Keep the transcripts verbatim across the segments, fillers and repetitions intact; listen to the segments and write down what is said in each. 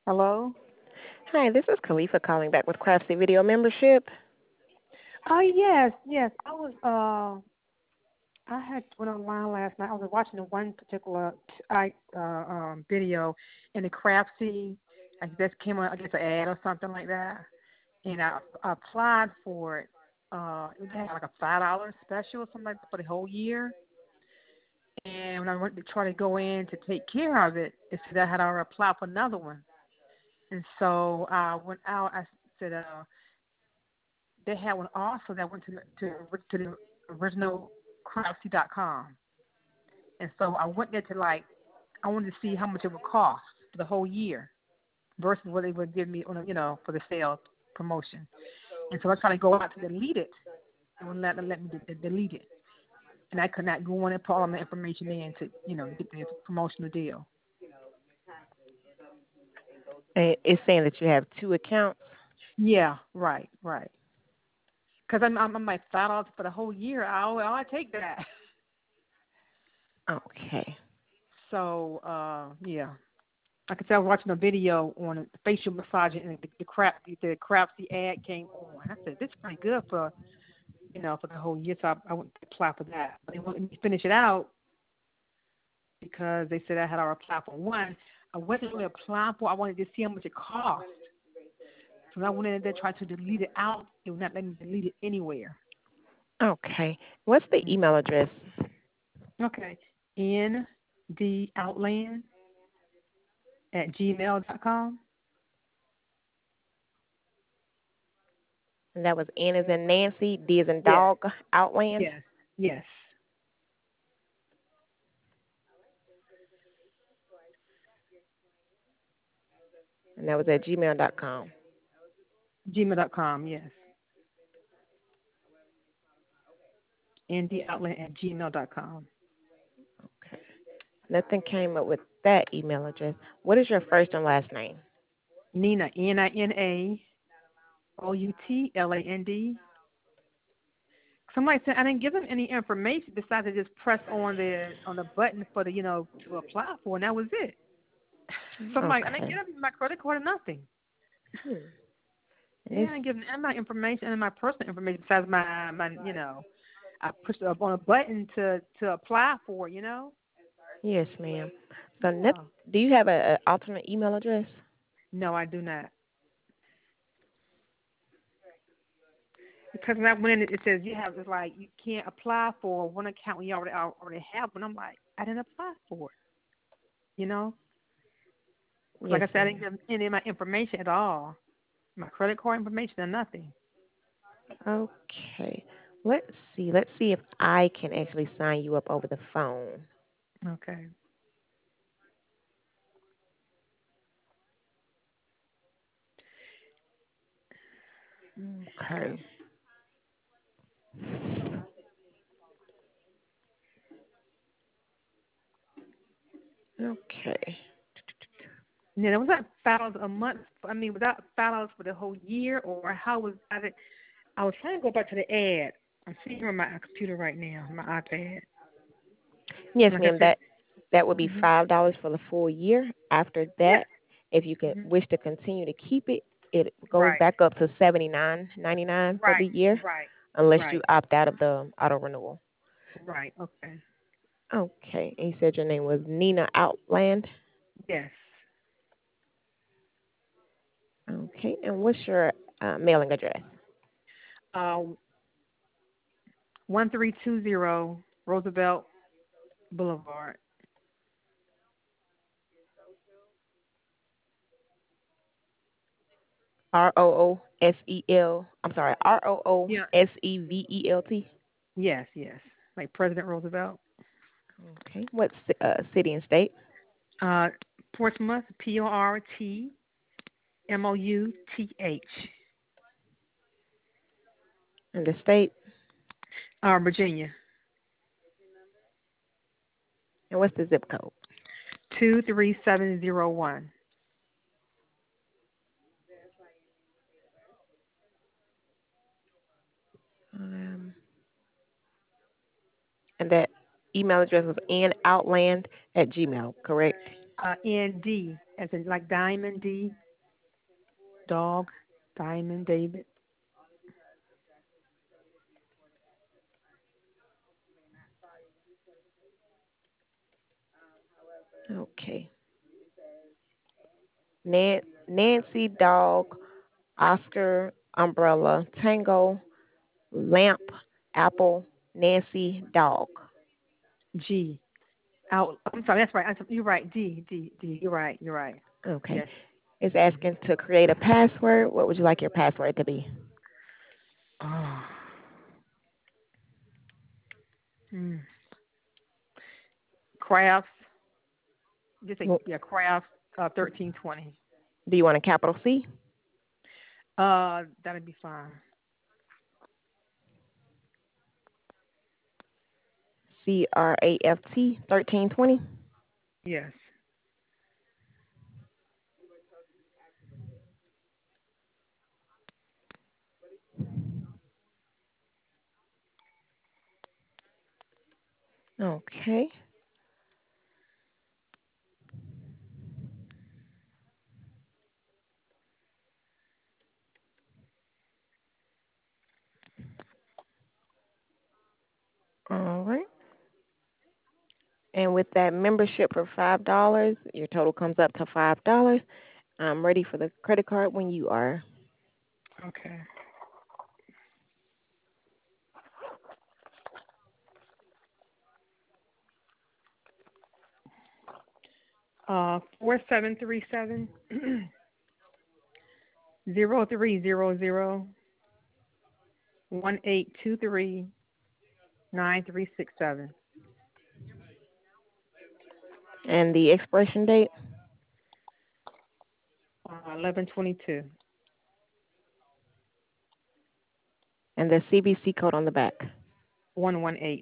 Hello? Hi, this is Khalifa calling back with Craftsy Video Membership. Oh yes, yes. I was uh I had went online last night. I was watching one particular I uh um video in the Craftsy. I guess came on I guess an ad or something like that. And I, I applied for it. Uh it had like a five dollar special or something like that for the whole year. And when I went to try to go in to take care of it, it said I had already applied for another one. And so I went out. I said, uh, they had one also that went to the, to, to the original craftsy dot com. And so I went there to like, I wanted to see how much it would cost for the whole year versus what they would give me on, a, you know, for the sale promotion. And so I tried to go out to delete it. It wouldn't let, let me de- de- delete it. And I could not go in and put all my information in to, you know, get the promotional deal. And it's saying that you have two accounts. Yeah, right, right. Because I'm, I'm, I'm like five dollars for the whole year. I'll, I'll take that. Okay. So, uh, yeah. Like I said, I was watching a video on facial massaging, and the, the crap, the Craftsy ad came on. I said, "This is pretty good for, you know, for the whole year." So I, I went to apply for that. But they wanted me to finish it out because they said I had already applied for one. I wasn't really applying for. I wanted to see how much it cost. So I went in there trying to delete it out. It would not let me delete it anywhere. Okay. What's the email address? Okay, N D Outland at gmail dot com. And that was N as in Nancy, D as in Yes, dog, Outland. yes, yes. And that was at gmail dot com. Gmail dot com, yes. ndoutland at gmail dot com. Okay. Nothing came up with that email address. What is your first and last name? Nina, N I N A O U T L A N D. Somebody said I didn't give them any information besides to just press on the on the button for the, you know, to apply for, and that was it. Somebody, I didn't Okay. give them my credit card or nothing. Hmm. And Yeah, this, I didn't give them any of my information and my personal information besides my, my you know, I pushed up on a button to, to apply for it, you know? yes, ma'am. So, net, Yeah. do you have a, a alternate email address? No, I do not. Because when I went in, it says you have, it's like you can't apply for one account when you already already have one. I'm like, I didn't apply for it, you know? Because Yes, like I said, I didn't ma'am. give them any of my information at all, my credit card information or nothing. Okay. Let's see. Let's see if I can actually sign you up over the phone. Okay. Okay. Okay. Yeah, was that five dollars a month? I mean, was that five dollars for the whole year, or how was I? Did, I was trying to go back to the ad. I'm sitting on my computer right now, my iPad. Yes, And like I ma'am. said, That that would be hmm five dollars for the full year. After yeah, that, if you could hmm wish to continue to keep it, it goes right, back up to seventy nine ninety nine for right, the year, right, unless you right, opt out of the auto renewal. right. Okay. Okay. And you said your name was Nina Outland. Yes. Okay. And what's your uh, mailing address? Uh, one three two zero Roosevelt Boulevard. R O O S E L. I'm sorry. R O O Yeah. S E V E L T. Yes. Yes. Like President Roosevelt. Okay. What ci- uh, city and state? Uh, Portsmouth. P O R T M O U T H. And the state? Uh, Virginia. And what's the zip code? Two three seven zero one. Um, and that email address was noutland at gmail, correct? Uh, N D, as in like Diamond D, dog, Diamond David. Okay. Nan- Nancy Dog, Oscar Umbrella, Tango, Lamp, Apple, Nancy Dog. G. Out. I'm sorry. That's right. I'm, you're right. D. D. D. You're right. You're right. Okay. Yes. It's Mm-hmm. asking to create a password. What would you like your password to be? Oh. Mm. Crafts. Just say Well, yeah. Crafts. Uh, thirteen twenty. do you want a capital C? Uh, that'd be fine. C R A F T thirteen twenty. Yes. Okay. All right. And with that membership for five dollars, your total comes up to five dollars. I'm ready for the credit card when you are. Okay. Uh, four seven three seven zero three zero zero one eight two three nine three six seven. And the expiration date Uh, eleven twenty two. and the C V C code on the back. One one eight.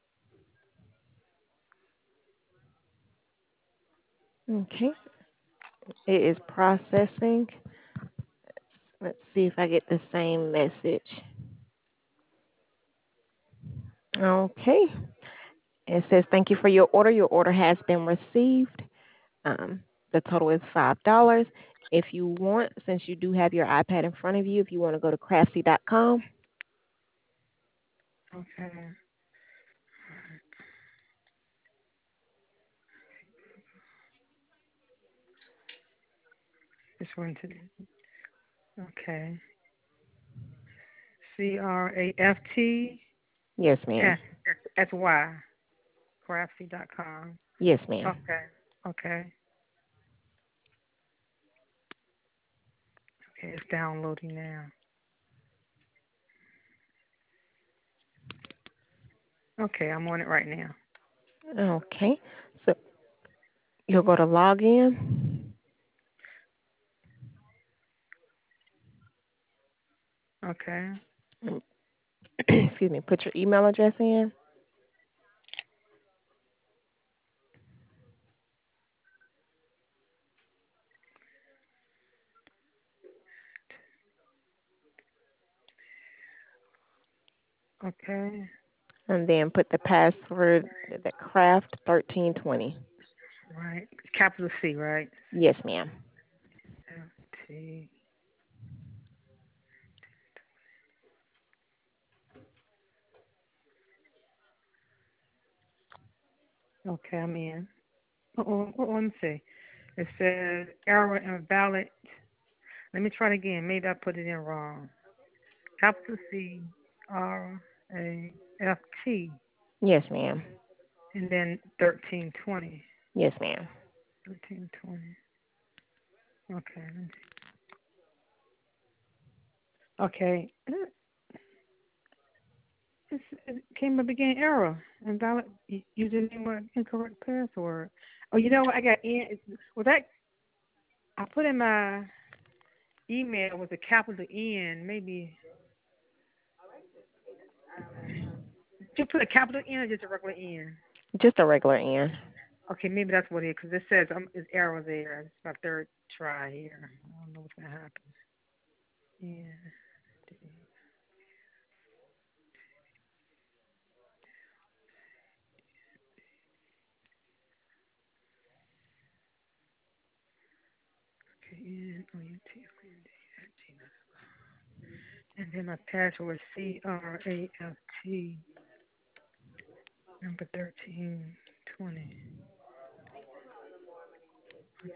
Okay. It is processing. Let's see if I get the same message. Okay. It says, thank you for your order. Your order has been received. Um, the total is five dollars. If you want, since you do have your iPad in front of you, if you want to go to craftsy dot com. Okay. Just went to. Okay. C R A F T Yes, ma'am. S S Y. Craftsy dot com. Yes, ma'am. Okay. Okay. Okay. It's downloading now. Okay. I'm on it right now. Okay. So you'll go to login. Okay. Excuse me. Put your email address in. Okay. And then put the password, the craft thirteen twenty. Right. Capital C, right? Yes, ma'am. F T. Okay, I'm in. Oh, oh, let me see. It says error invalid. Let me try it again. Maybe I put it in wrong. Capital C R A F T Yes, ma'am. and then thirteen twenty. Yes, ma'am. Thirteen twenty. Okay. Okay. It's, it came up again error. Invalid username or incorrect password. Oh, you know what? I got in. Was that I put in my email with a capital N? Maybe did you put a capital N or just a regular N? Just a regular N. Okay, maybe that's what it is because it says um, it's error there. It's my third try here. I don't know what's gonna happen. Yeah. O U T at Gmail. And then my password is C R A F T number thirteen twenty. Okay.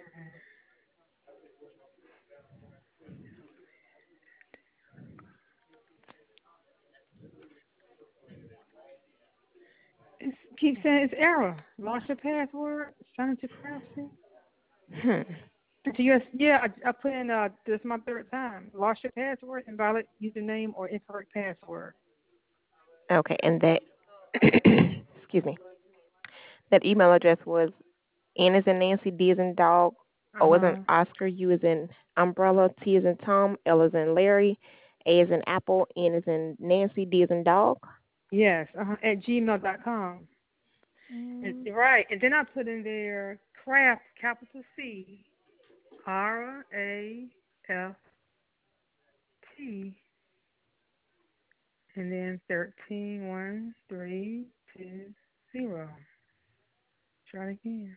It keeps saying it's error. Lost your password. Sign into privacy. Hmm. To yes, yeah, I, I put in. Uh, this is my third time. Lost your password, invalid username, or incorrect password. Okay, and that excuse me. That email address was N as in Nancy, D as in dog, Uh O as in huh. Oscar, U as in umbrella, T as in Tom, L as in Larry, A as in Apple, N as in Nancy, D as in dog. Yes. Uh huh. At gmail dot com. And, Mm. right, and then I put in there craft, capital C, R A F T, and then thirteen one three two zero. Try it again.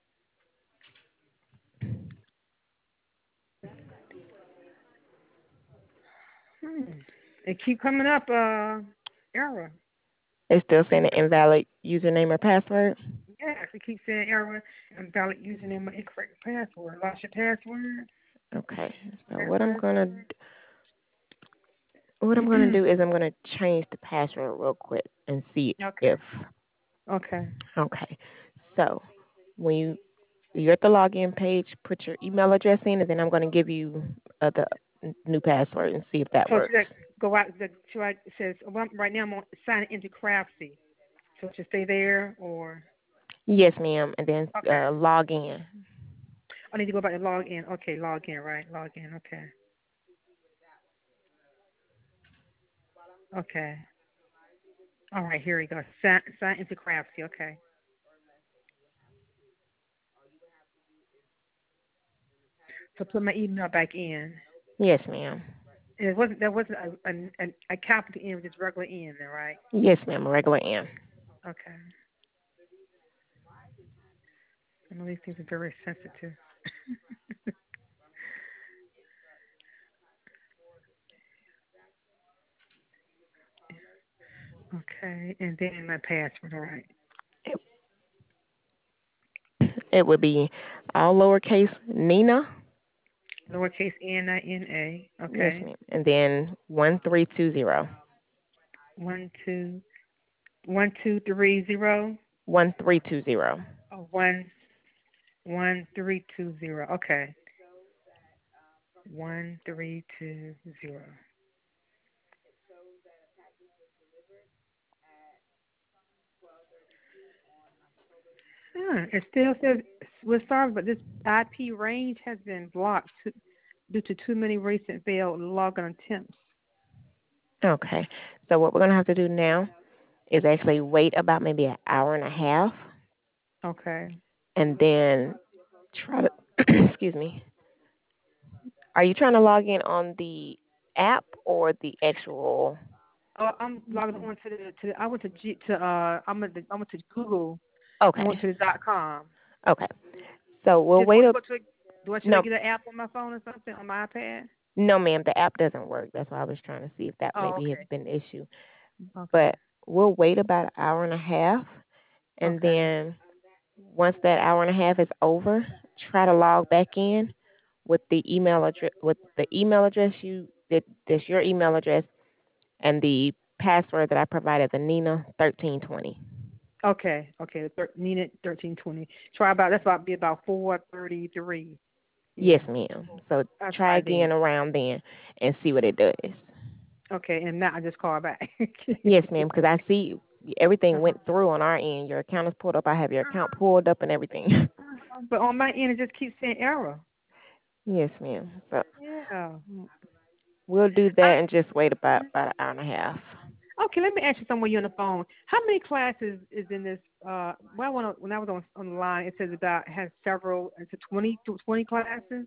Hmm. It keep coming up. Uh, error. It's still saying an invalid username or password. Yes, it keeps saying error. Invalid username or incorrect password. Lost your password. Okay, so That what I'm gonna password. what I'm gonna do is I'm gonna change the password real quick and see Okay. if Okay. okay. So when you you're at the login page, put your email address in, and then I'm gonna give you uh, the n- new password and see if that So should works. I go out? The, should I, it says well, right now I'm on, signing into Craftsy. So it should stay there or Yes, ma'am, and then okay. uh, log in. I need to go back and log in. Okay, log in, right? Log in. Okay. Okay. All right, here we go. Sign, sign into Craftsy. Okay. So put my email back in. Yes, ma'am. And it wasn't there wasn't a a, a, a capital N, just regular N there, right? Yes, ma'am. A regular in. Okay. I know these things are very sensitive. Okay, and then my password. All right. It, it would be all lowercase Nina. Lowercase N I N A. Yes, Okay. ma'am. And then one three two zero. One two one two three zero. One three two zero. Oh, one one three two zero. Okay. One three two zero. Huh, it still says we're sorry, but this I P range has been blocked to, due to too many recent failed login attempts. Okay. So what we're gonna have to do now is actually wait about maybe an hour and a half, Okay. and then try to. excuse me. Are you trying to log in on the app or the actual? Oh, I'm logging on to the to the, I went to G to uh I'm at the, I went to Google and went Okay. to the dot com. Okay. So we'll Just wait want to up. go to do I should I No, get an app on my phone or something on my iPad? no, ma'am. The app doesn't work. That's why I was trying to see if that Oh, maybe has okay. been an issue. Okay. But we'll wait about an hour and a half, and Okay. then once that hour and a half is over, try to log back in with the email address with the email address you that that's your email address and the password that I provided, the Nina thirteen twenty. Okay. Okay. Thir- Nina thirteen twenty. Try about that's about be about four thirty three. Yes, Yeah. ma'am. So I'll try try then. again around then and see what it does. Okay, and now I just call back. Yes, ma'am, because I see everything uh-huh. went through on our end. Your account is pulled up. I have your account pulled up and everything. Uh-huh. But on my end, it just keeps saying error. Yes, ma'am. So Yeah. we'll do I, that and just wait about about an hour and a half. okay, let me ask you something when you're on the phone. How many classes is in this? Uh, when I, went, when I was on, on the line, it says about has several. It's a twenty to twenty classes.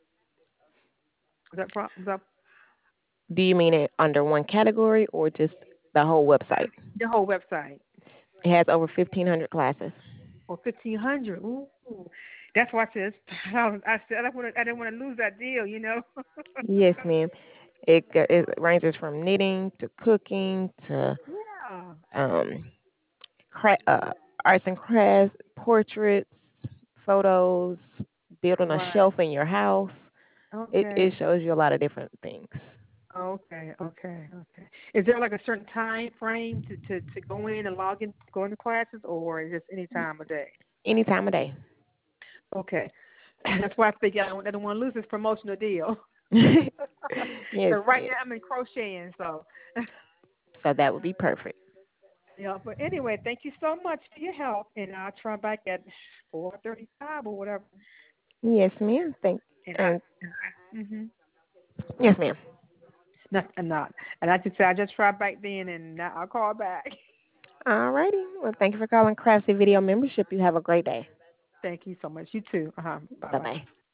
Is that, pro- is that Do you mean it under one category or just the whole website? the whole website? It has over fifteen hundred classes. Or fifteen hundred. Ooh, That's why I said I, was, I said I, wanna, I didn't want to lose that deal, you know. Yes, ma'am. It go- it ranges from knitting to cooking to Yeah. um cra- uh, arts and crafts, portraits, photos, building a Right. shelf in your house. It it Okay. shows you a lot of different things. Okay. Okay. Okay. Is there like a certain time frame to, to, to go in and log in, go into classes, or is it just any time of day? Any time of day. Okay. That's why I figured I don't, I don't want to lose this promotional deal. Yes, So right ma'am. now I'm in crocheting, so. So that would be perfect. Yeah, but anyway, thank you so much for your help, and I'll try back at four thirty-five or whatever. Yes, ma'am. Thank. And Um, I, mhm, yes, ma'am. not, not, and I just said I just try back then, and now I'll call back. All righty. Well, thank you for calling Craftsy Video Membership. You have a great day. Thank you so much. You too. Uh huh. Bye Bye bye. bye.